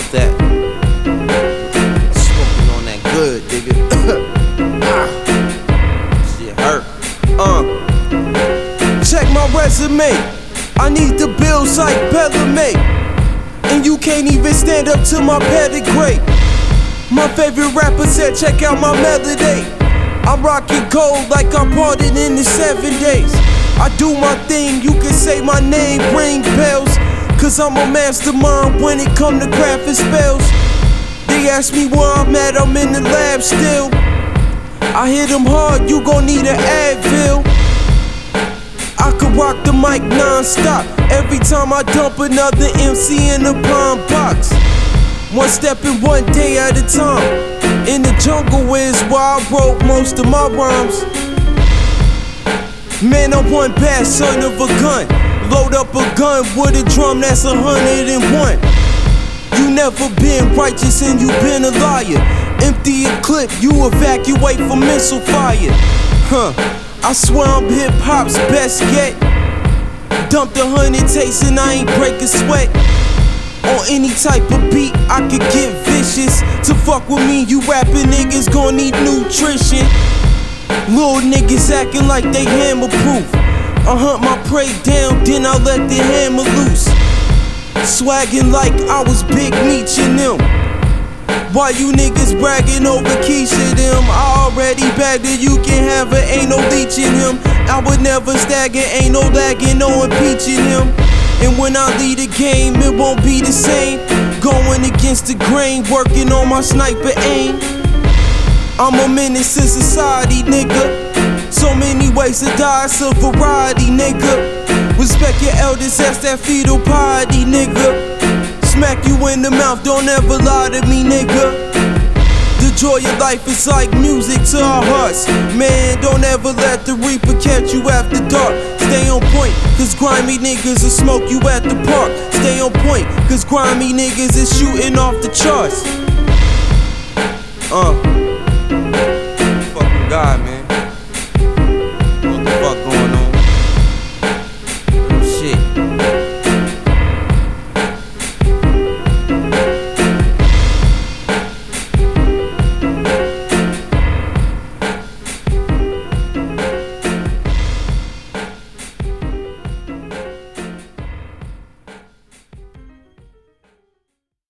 about that. Smoking on that good, nigga. Shit hurt. Check my resume. I need the bills like Bellamy, and you can't even stand up to my pedigree. My favorite rapper said, check out my melody. I'm rocking gold like I'm parted in the 7 days. I do my thing, you can say my name, ring bells, cause I'm a mastermind when it come to crafting spells. They ask me where I'm at, I'm in the lab still. I hit them hard, you gon' need an Advil. I could rock the mic non-stop every time I dump another MC in the palm box. One step and one day at a time. In the jungle is where I wrote most of my rhymes. Man, I'm one bad son of a gun. Load up a gun with a drum that's 101. You never been righteous and you been a liar. Empty a clip, you evacuate from missile fire. I swear I'm hip-hop's best yet. Dumped 100 takes and I ain't break a sweat. On any type of beat, I could get vicious. To fuck with me, you rapping niggas gon' need nutrition. Little niggas acting like they hammer proof. I hunt my prey down, then I let the hammer loose. Swaggin' like I was Big Meech and them. Why you niggas bragging over Keisha them? I already bagged it, you can have it, ain't no leeching him. I would never stagger, ain't no lagging, no impeaching him. And when I lead the game, it won't be the same. Going against the grain, working on my sniper aim. I'm a menace to society, nigga. So many ways to die, it's a variety, nigga. Respect your elders, that's that fetal piety, nigga. Smack you in the mouth, don't ever lie to me, nigga. The joy of life is like music to our hearts. Man, don't ever let the reaper catch you after dark. Stay on point, cause grimy niggas will smoke you at the park. Stay on point, cause grimy niggas is shooting off the charts.